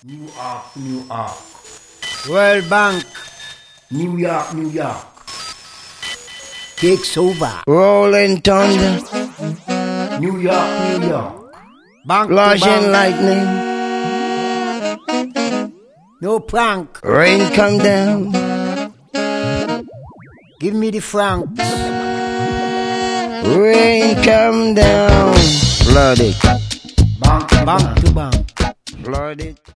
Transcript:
New York, New York. World Bank New York, New York. takes over. Rolling thunder, New York, New York. Bank to flashing bank. lightning, No prank. rain come down, Give me the francs. rain come down, flood it, Bank, Bank to bank. flood it.